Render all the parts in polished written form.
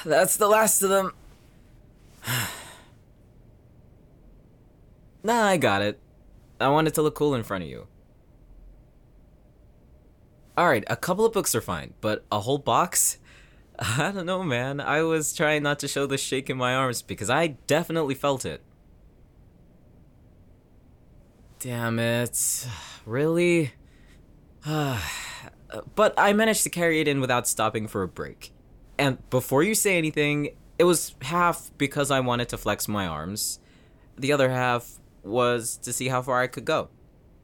That's the last of them. Nah, I got it. I want it to look cool in front of you. Alright, a couple of books are fine, but a whole box? I don't know, man. I was trying not to show the shake in my arms because I definitely felt it. Damn it. Really? But I managed to carry it in without stopping for a break. And before you say anything, it was half because I wanted to flex my arms. The other half was to see how far I could go.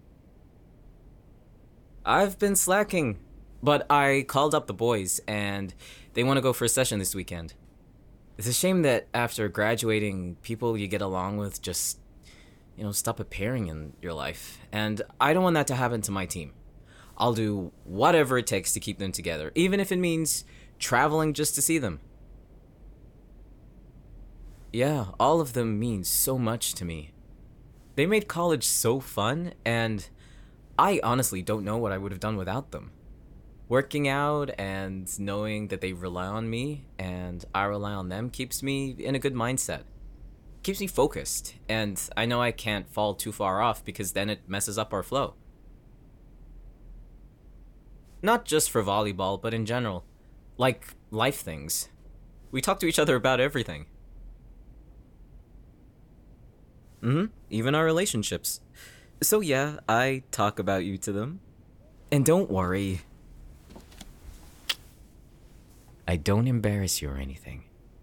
I've been slacking, but I called up the boys and they want to go for a session this weekend. It's a shame that after graduating, people you get along with just, stop appearing in your life. And I don't want that to happen to my team. I'll do whatever it takes to keep them together, even if it means traveling just to see them. Yeah, all of them mean so much to me. They made college so fun, and I honestly don't know what I would have done without them. Working out and knowing that they rely on me and I rely on them keeps me in a good mindset. Keeps me focused, and I know I can't fall too far off because then it messes up our flow. Not just for volleyball, but in general. Like life things. We talk to each other about everything. Even our relationships. So yeah, I talk about you to them. And don't worry. I don't embarrass you or anything.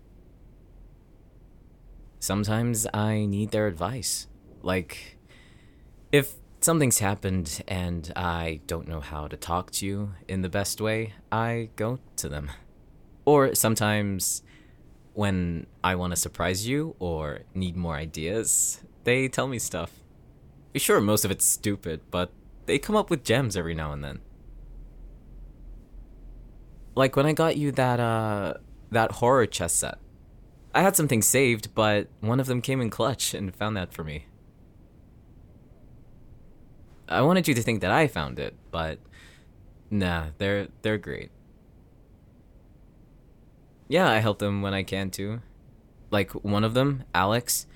Sometimes I need their advice. Like, if something's happened and I don't know how to talk to you in the best way, I go to them. Or sometimes when I want to surprise you or need more ideas, they tell me stuff. Sure, most of it's stupid, but they come up with gems every now and then. Like when I got you that horror chess set. I had some things saved, but one of them came in clutch and found that for me. I wanted you to think that I found it, but nah, they're great. Yeah, I help them when I can too. Like one of them, Alex,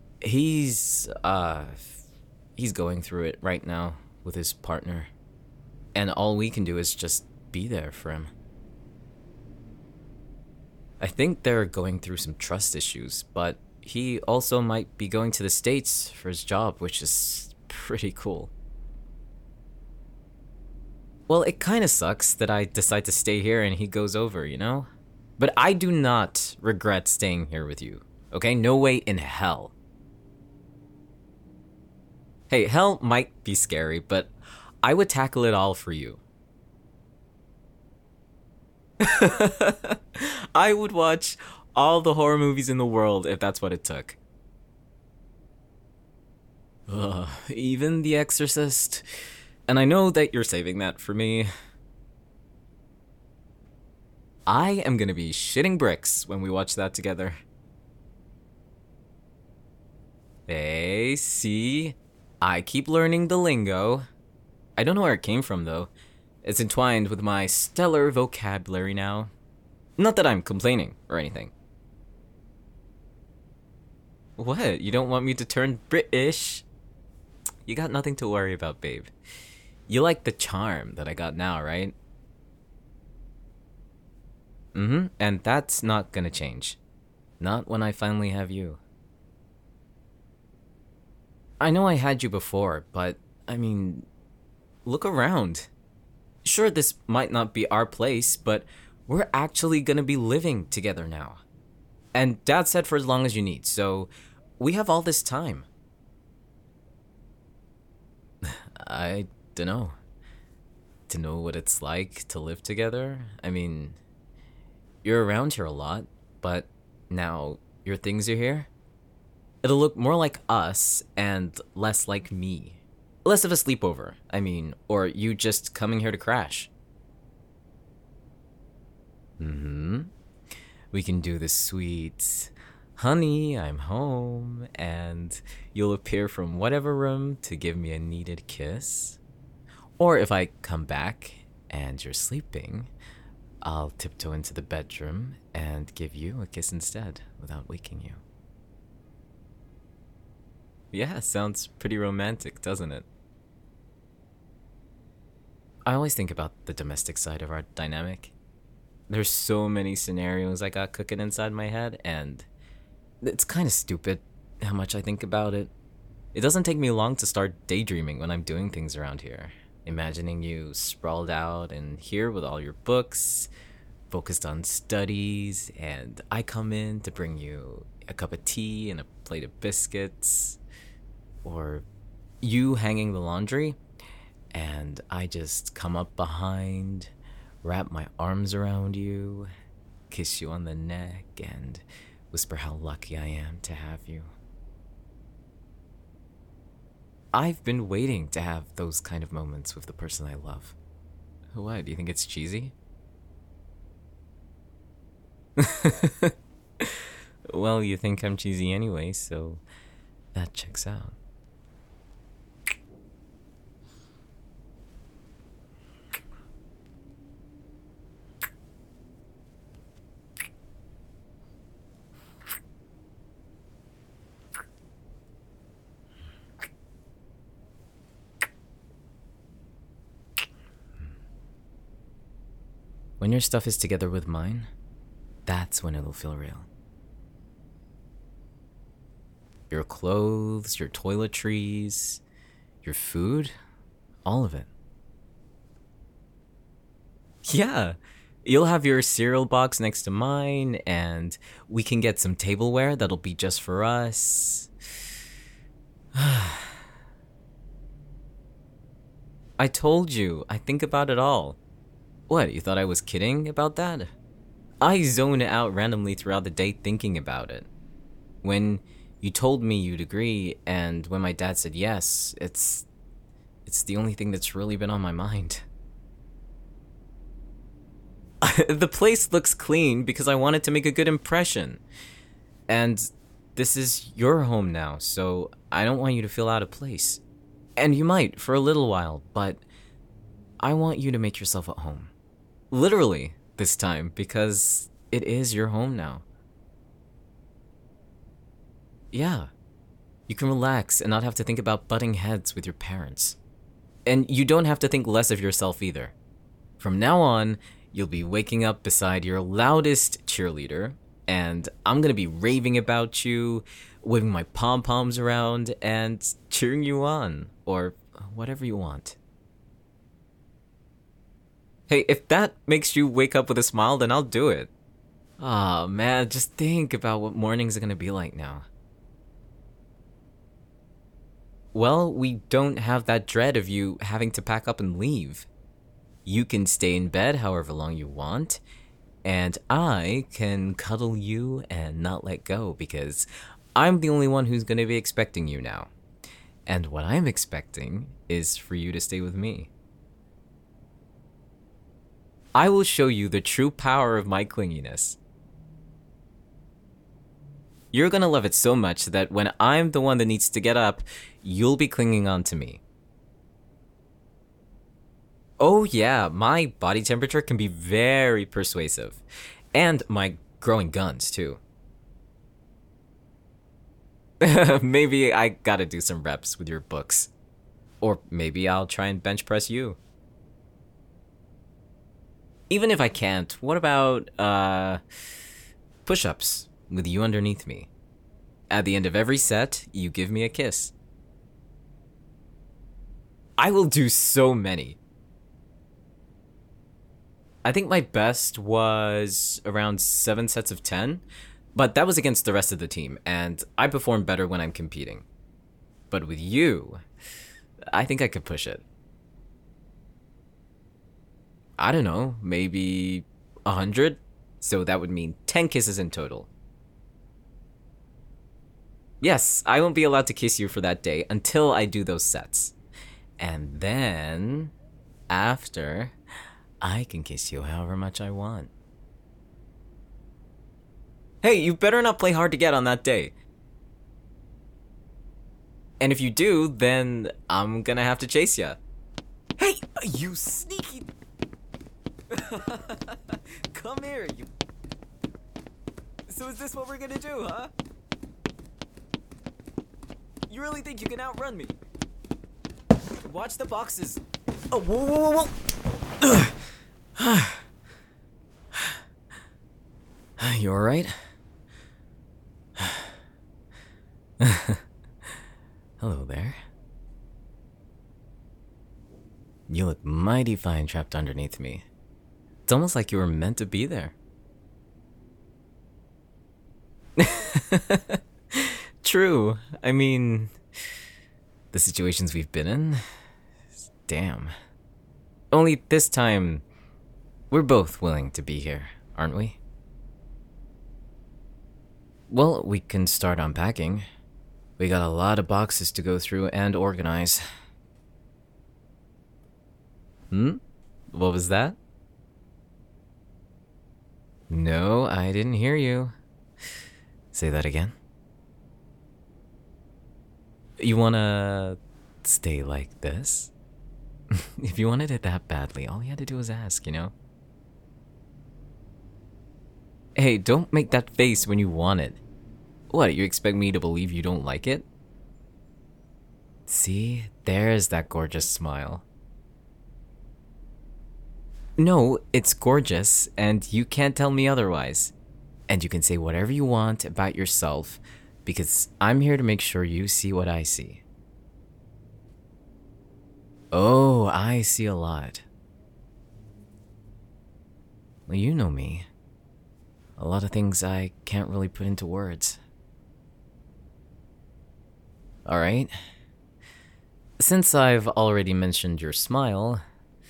he's going through it right now with his partner. And all we can do is just be there for him. I think they're going through some trust issues, but he also might be going to the States for his job, which is pretty cool. Well, it kinda sucks that I decide to stay here and he goes over, you know? But I do not regret staying here with you, okay? No way in hell. Hey, hell might be scary, but I would tackle it all for you. I would watch all the horror movies in the world if that's what it took. Ugh, even The Exorcist. And I know that you're saving that for me. I am gonna be shitting bricks when we watch that together. Hey, see? I keep learning the lingo. I don't know where it came from, though. It's entwined with my stellar vocabulary now. Not that I'm complaining or anything. What? You don't want me to turn British? You got nothing to worry about, babe. You like the charm that I got now, right? And that's not gonna change. Not when I finally have you. I know I had you before, but, I mean, look around. Sure, this might not be our place, but we're actually gonna be living together now. And Dad said for as long as you need, so we have all this time. I dunno. To know what it's like to live together? I mean, you're around here a lot, but now your things are here? It'll look more like us and less like me. Less of a sleepover, I mean, or you just coming here to crash. We can do the sweet, honey, I'm home, and you'll appear from whatever room to give me a needed kiss. Or if I come back and you're sleeping, I'll tiptoe into the bedroom and give you a kiss instead without waking you. Yeah, sounds pretty romantic, doesn't it? I always think about the domestic side of our dynamic. There's so many scenarios I got cooking inside my head, and it's kind of stupid how much I think about it. It doesn't take me long to start daydreaming when I'm doing things around here. Imagining you sprawled out in here with all your books, focused on studies, and I come in to bring you a cup of tea and a plate of biscuits. Or you hanging the laundry, and I just come up behind, wrap my arms around you, kiss you on the neck, and whisper how lucky I am to have you. I've been waiting to have those kind of moments with the person I love. What, do you think it's cheesy? Well, you think I'm cheesy anyway, so that checks out. When your stuff is together with mine, that's when it'll feel real. Your clothes, your toiletries, your food, all of it. Yeah, you'll have your cereal box next to mine, and we can get some tableware that'll be just for us. I told you, I think about it all. What, you thought I was kidding about that? I zone out randomly throughout the day thinking about it. When you told me you'd agree, and when my dad said yes, it's the only thing that's really been on my mind. The place looks clean because I wanted to make a good impression. And this is your home now, so I don't want you to feel out of place. And you might, for a little while, but I want you to make yourself at home. Literally, this time, because it is your home now. Yeah, you can relax and not have to think about butting heads with your parents. And you don't have to think less of yourself either. From now on, you'll be waking up beside your loudest cheerleader, and I'm gonna be raving about you, waving my pom-poms around, and cheering you on, or whatever you want. Hey, if that makes you wake up with a smile, then I'll do it. Aw, man, just think about what mornings are gonna be like now. Well, we don't have that dread of you having to pack up and leave. You can stay in bed however long you want, and I can cuddle you and not let go because I'm the only one who's gonna be expecting you now. And what I'm expecting is for you to stay with me. I will show you the true power of my clinginess. You're gonna love it so much that when I'm the one that needs to get up, you'll be clinging on to me. Oh yeah, my body temperature can be very persuasive. And my growing guns, too. Maybe I gotta do some reps with your books. Or maybe I'll try and bench press you. Even if I can't, what about, push-ups with you underneath me? At the end of every set, you give me a kiss. I will do so many. I think my best was around 7 sets of 10, but that was against the rest of the team, and I perform better when I'm competing. But with you, I think I could push it. I don't know, maybe 100? So that would mean 10 kisses in total. Yes, I won't be allowed to kiss you for that day until I do those sets. And then, after, I can kiss you however much I want. Hey, you better not play hard to get on that day. And if you do, then I'm gonna have to chase ya. Hey, you sneaky... Come here, you... So is this what we're gonna do, huh? You really think you can outrun me? Watch the boxes. Oh, whoa, whoa, whoa, whoa. You alright? Hello there. You look mighty fine trapped underneath me. It's almost like you were meant to be there. True. I mean, the situations we've been in, damn. Only this time, we're both willing to be here, aren't we? Well, we can start unpacking. We got a lot of boxes to go through and organize. What was that? No, I didn't hear you. Say that again. You wanna stay like this? If you wanted it that badly, all you had to do was ask, you know? Hey, don't make that face when you want it. What, you expect me to believe you don't like it? See, there's that gorgeous smile. No, it's gorgeous, and you can't tell me otherwise. And you can say whatever you want about yourself, because I'm here to make sure you see what I see. Oh, I see a lot. Well, you know me. A lot of things I can't really put into words. Alright. Since I've already mentioned your smile,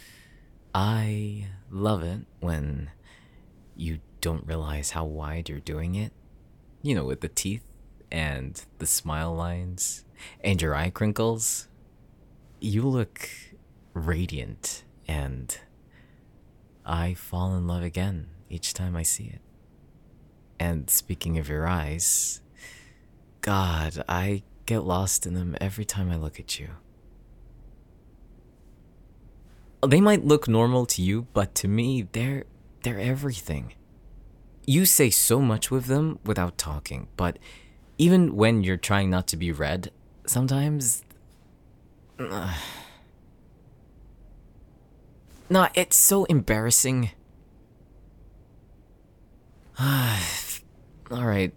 I love it when you don't realize how wide you're doing it. You know, with the teeth and the smile lines and your eye crinkles. You look radiant, and I fall in love again each time I see it. And speaking of your eyes, God, I get lost in them every time I look at you. They might look normal to you, but to me, they're everything. You say so much with them without talking, but even when you're trying not to be read, sometimes... Nah, it's so embarrassing. Alright.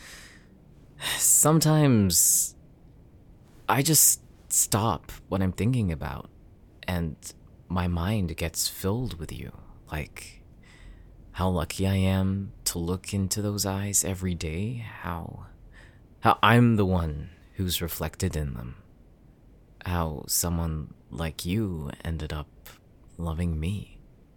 Sometimes I just stop what I'm thinking about, and my mind gets filled with you. Like, how lucky I am to look into those eyes every day, how I'm the one who's reflected in them. How someone like you ended up loving me.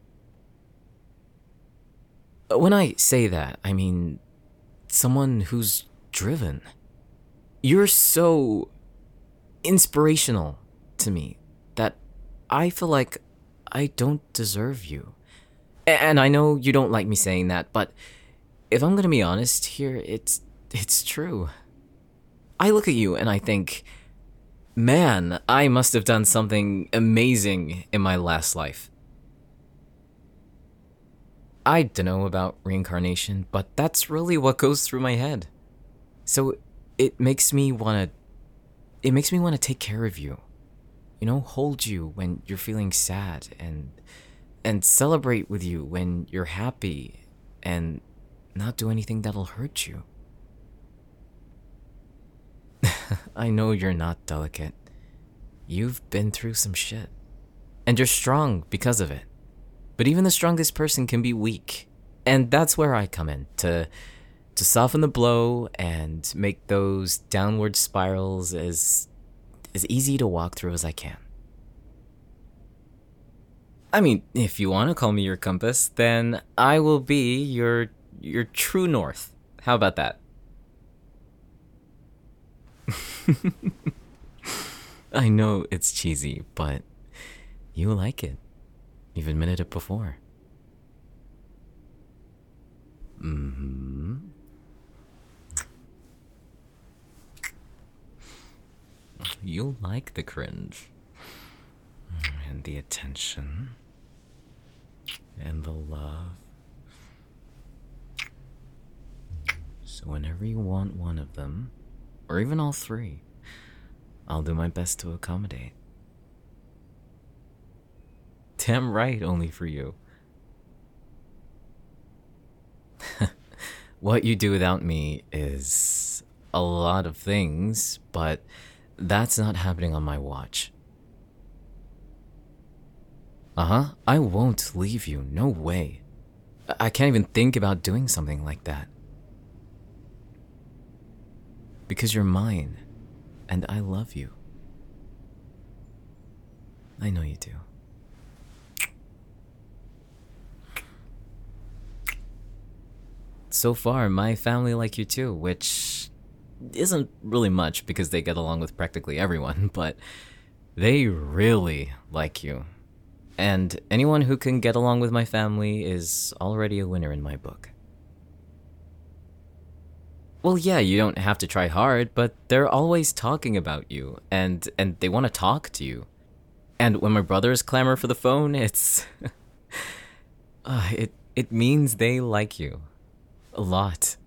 When I say that, I mean someone who's driven. You're so inspirational to me that I feel like I don't deserve you. And I know you don't like me saying that, but if I'm gonna be honest here, it's true. I look at you and I think, man, I must have done something amazing in my last life. I don't know about reincarnation, but that's really what goes through my head. So it makes me want to take care of you. You know, hold you when you're feeling sad, and celebrate with you when you're happy, and not do anything that'll hurt you. I know you're not delicate. You've been through some shit. And you're strong because of it. But even the strongest person can be weak. And that's where I come in, to soften the blow and make those downward spirals as easy to walk through as I can. I mean, if you want to call me your compass, then I will be your true north. How about that? I know it's cheesy, but you like it. You've admitted it before. You like the cringe. And the attention. And the love. So whenever you want one of them, or even all three, I'll do my best to accommodate. Damn right, only for you. What you do without me is a lot of things, but that's not happening on my watch. I won't leave you, no way. I can't even think about doing something like that. Because you're mine, and I love you. I know you do. So far, my family like you too, which isn't really much because they get along with practically everyone, but they really like you. And anyone who can get along with my family is already a winner in my book. Well, yeah, you don't have to try hard, but they're always talking about you, and they want to talk to you. And when my brothers clamor for the phone, it's it means they like you a lot.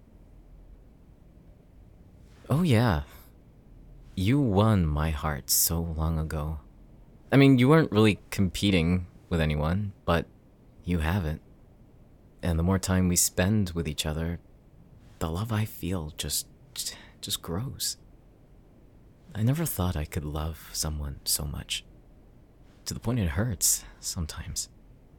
Oh yeah, you won my heart so long ago. I mean, you weren't really competing with anyone, but you haven't. And the more time we spend with each other, the love I feel just grows. I never thought I could love someone so much. To the point it hurts sometimes.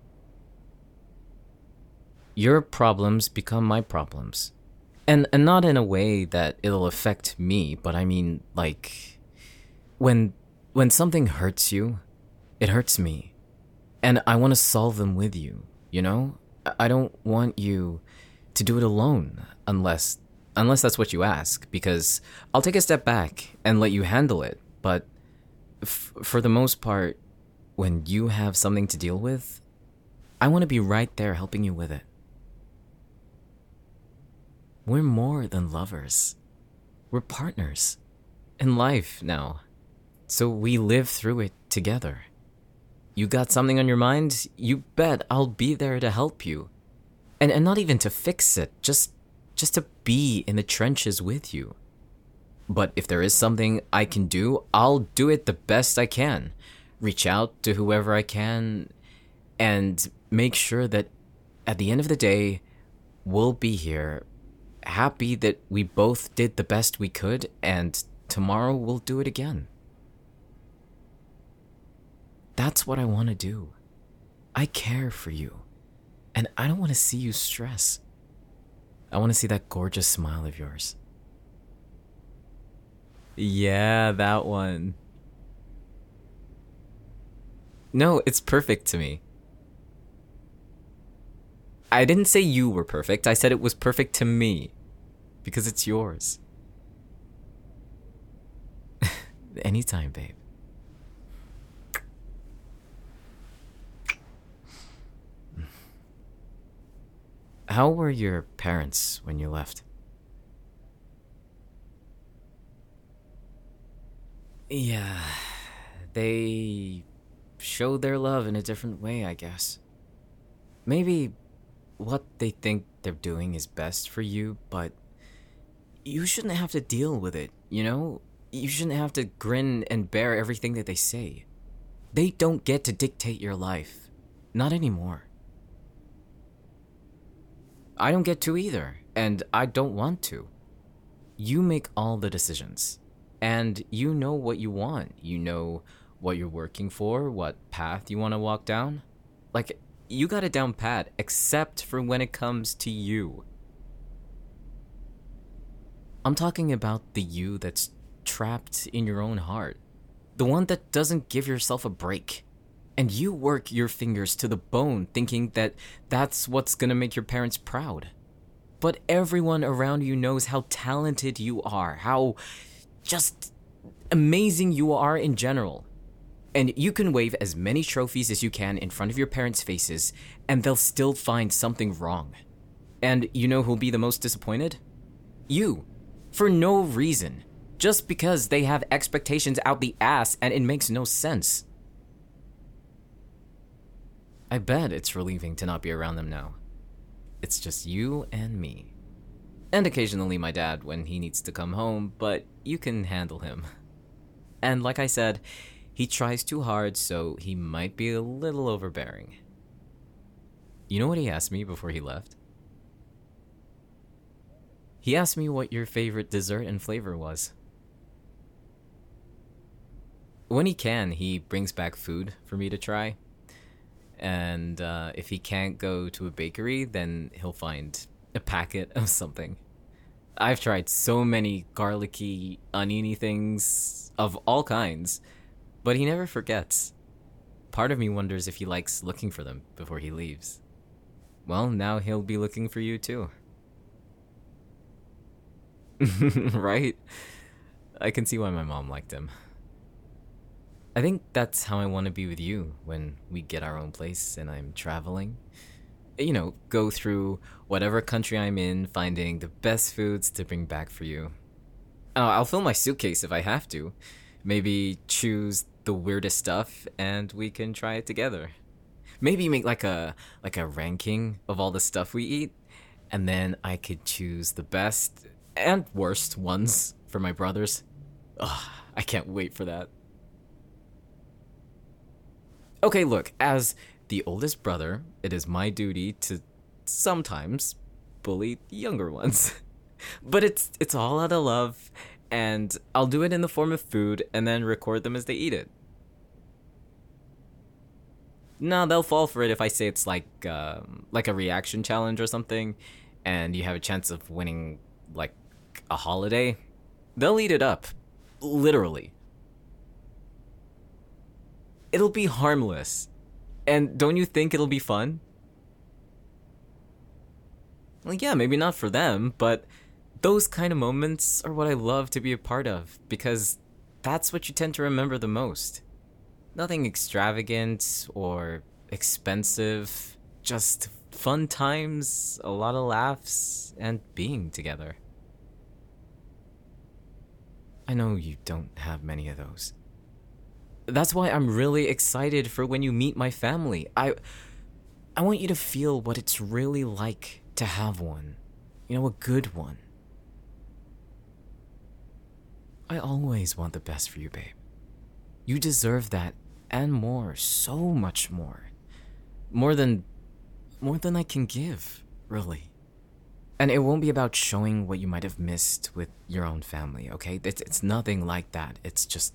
Your problems become my problems. And not in a way that it'll affect me, but I mean, like, when something hurts you, it hurts me. And I want to solve them with you, you know? I don't want you to do it alone, unless that's what you ask, because I'll take a step back and let you handle it. But for the most part, when you have something to deal with, I want to be right there helping you with it. We're more than lovers. We're partners in life now. So we live through it together. You got something on your mind? You bet I'll be there to help you. And not even to fix it, just to be in the trenches with you. But if there is something I can do, I'll do it the best I can. Reach out to whoever I can and make sure that at the end of the day, we'll be here happy that we both did the best we could, and tomorrow we'll do it again. That's what I want to do. I care for you, and I don't want to see you stress. I want to see that gorgeous smile of yours. Yeah, that one. No, it's perfect to me. I didn't say you were perfect, I said it was perfect to me. Because it's yours. Anytime, babe. How were your parents when you left? Yeah, they showed their love in a different way, I guess. Maybe what they think they're doing is best for you, but you shouldn't have to deal with it, you know? You shouldn't have to grin and bear everything that they say. They don't get to dictate your life. Not anymore. I don't get to either, and I don't want to. You make all the decisions, and you know what you want. You know what you're working for, what path you want to walk down. Like, you got it down pat, except for when it comes to you. I'm talking about the you that's trapped in your own heart. The one that doesn't give yourself a break. And you work your fingers to the bone thinking that that's what's gonna make your parents proud. But everyone around you knows how talented you are, how just amazing you are in general. And you can wave as many trophies as you can in front of your parents' faces, and they'll still find something wrong. And you know who'll be the most disappointed? You. For no reason. Just because they have expectations out the ass and it makes no sense. I bet it's relieving to not be around them now. It's just you and me. And occasionally my dad when he needs to come home, but you can handle him. And like I said, he tries too hard, so he might be a little overbearing. You know what he asked me before he left? He asked me what your favorite dessert and flavor was. When he can, he brings back food for me to try. And if he can't go to a bakery, then he'll find a packet of something. I've tried so many garlicky, oniony things of all kinds, but he never forgets. Part of me wonders if he likes looking for them before he leaves. Well, now he'll be looking for you too. Right? I can see why my mom liked him. I think that's how I want to be with you when we get our own place and I'm traveling. You know, go through whatever country I'm in, finding the best foods to bring back for you. I'll fill my suitcase if I have to. Maybe choose the weirdest stuff and we can try it together. Maybe make like a ranking of all the stuff we eat, and then I could choose the best and worst ones for my brothers. Ugh, I can't wait for that. Okay, look, as the oldest brother, it is my duty to sometimes bully the younger ones. But it's all out of love, and I'll do it in the form of food and then record them as they eat it. No, they'll fall for it if I say it's like a reaction challenge or something, and you have a chance of winning like a holiday. They'll eat it up, literally. It'll be harmless. And don't you think it'll be fun? Well, yeah, maybe not for them, but those kind of moments are what I love to be a part of because that's what you tend to remember the most. Nothing extravagant or expensive, just fun times, a lot of laughs, and being together. I know you don't have many of those. That's why I'm really excited for when you meet my family. I want you to feel what it's really like to have one. You know, a good one. I always want the best for you, babe. You deserve that and more, so much more. More than I can give, really. And it won't be about showing what you might have missed with your own family, okay? It's nothing like that. It's just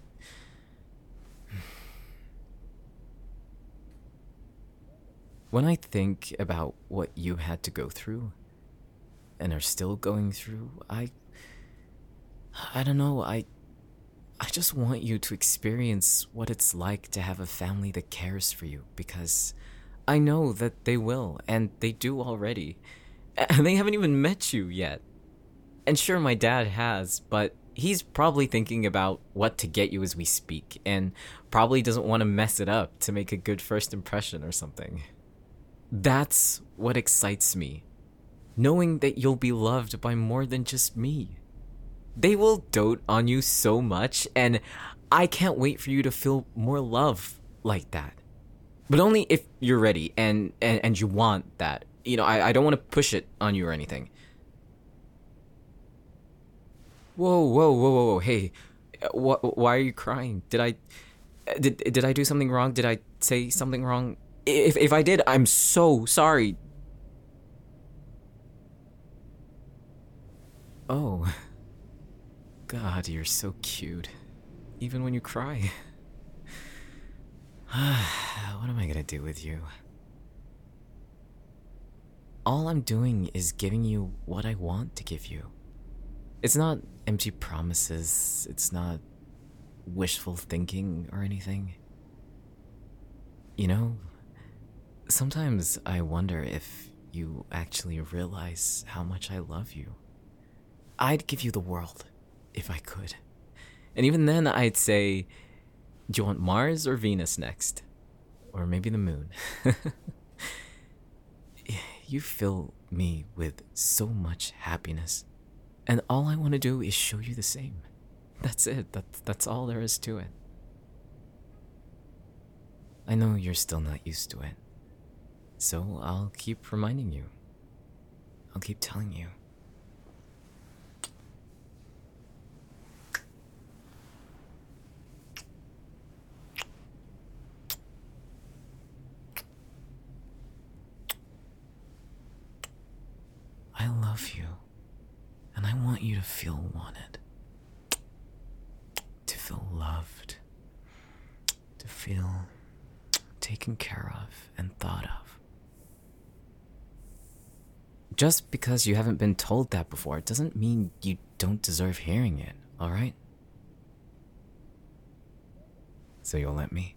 when I think about what you had to go through and are still going through, I don't know, I just want you to experience what it's like to have a family that cares for you because I know that they will and they do already. And they haven't even met you yet. And sure, my dad has, but he's probably thinking about what to get you as we speak and probably doesn't want to mess it up to make a good first impression or something. That's what excites me. Knowing that you'll be loved by more than just me. They will dote on you so much, and I can't wait for you to feel more love like that. But only if you're ready and you want that. You know, I don't want to push it on you or anything. Whoa, hey. Why are you crying? Did I do something wrong? Did I say something wrong? If I did, I'm so sorry. Oh. God, you're so cute. Even when you cry. What am I gonna do with you? All I'm doing is giving you what I want to give you. It's not empty promises, it's not wishful thinking or anything. You know, sometimes I wonder if you actually realize how much I love you. I'd give you the world, if I could. And even then, I'd say, do you want Mars or Venus next? Or maybe the moon? You fill me with so much happiness. And all I want to do is show you the same. That's it. That's all there is to it. I know you're still not used to it. So I'll keep reminding you. I'll keep telling you. love you. And I want you to feel wanted. To feel loved. To feel taken care of and thought of. Just because you haven't been told that before, it doesn't mean you don't deserve hearing it, alright? So you'll let me?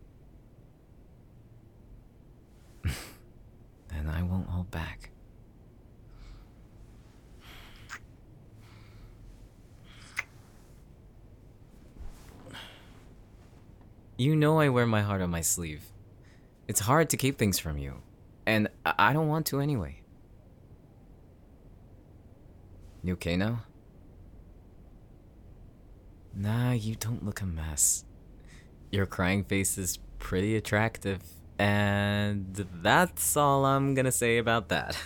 Then I won't hold back. You know I wear my heart on my sleeve. It's hard to keep things from you, and I don't want to anyway. You okay now? Nah, you don't look a mess. Your crying face is pretty attractive, and that's all I'm gonna say about that.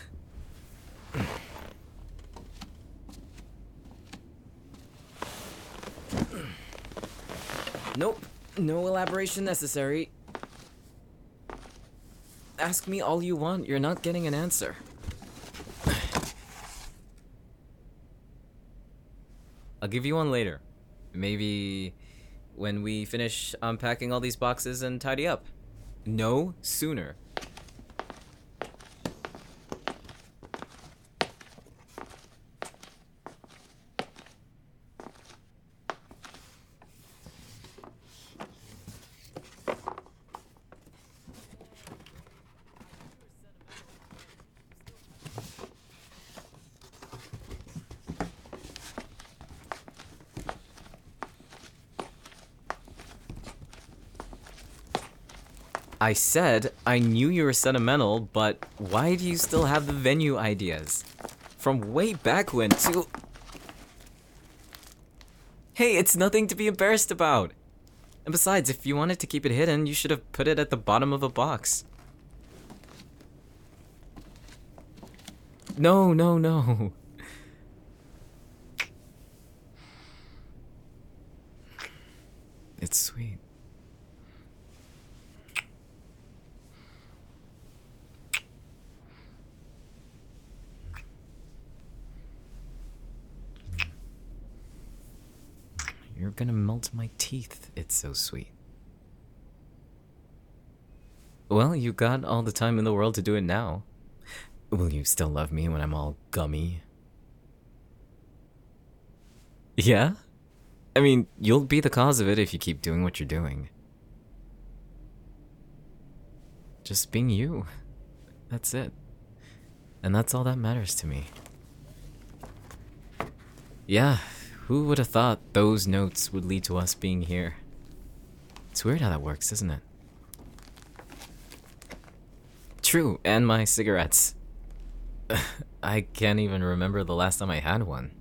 Nope, no elaboration necessary. Ask me all you want, you're not getting an answer. I'll give you one later. Maybe when we finish unpacking all these boxes and tidy up. No sooner. I said I knew you were sentimental, but why do you still have the venue ideas? From way back when, to... Hey, it's nothing to be embarrassed about. And besides, if you wanted to keep it hidden, you should have put it at the bottom of a box. No, no, no. It's sweet. You're gonna melt my teeth. It's so sweet. Well, you got all the time in the world to do it now. Will you still love me when I'm all gummy? Yeah? I mean, you'll be the cause of it if you keep doing what you're doing. Just being you. That's it. And that's all that matters to me. Yeah. Who would have thought those notes would lead to us being here? It's weird how that works, isn't it? True, and my cigarettes. I can't even remember the last time I had one.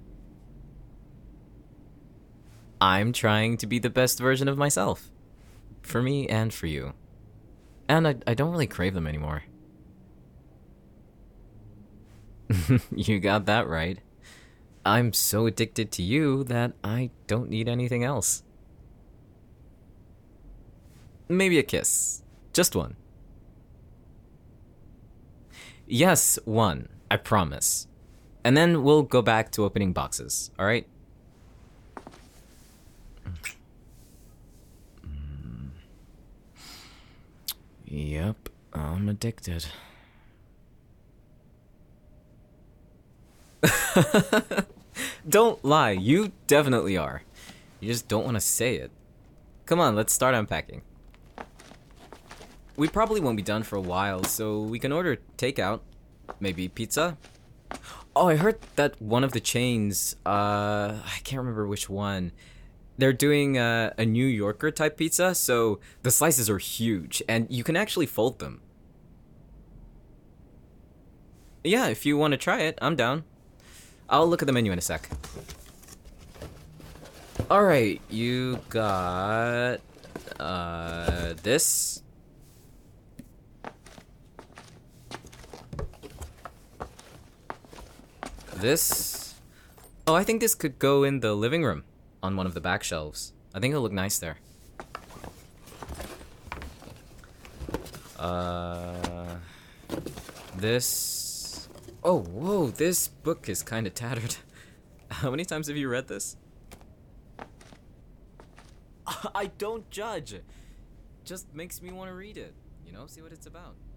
I'm trying to be the best version of myself. For me and for you. And I don't really crave them anymore. You got that right. I'm so addicted to you that I don't need anything else. Maybe a kiss. Just one. Yes, one. I promise. And then we'll go back to opening boxes, alright? Yep, I'm addicted. Don't lie, you definitely are. You just don't want to say it. Come on, let's start unpacking. We probably won't be done for a while, so we can order takeout. Maybe pizza? Oh, I heard that one of the chains, I can't remember which one, they're doing a New Yorker type pizza, so the slices are huge, and you can actually fold them. Yeah, if you want to try it, I'm down. I'll look at the menu in a sec. Alright, you got... this. This. Oh, I think this could go in the living room on one of the back shelves. I think it'll look nice there. This. Oh, whoa, this book is kind of tattered. How many times have you read this? I don't judge. Just makes me want to read it. See what it's about.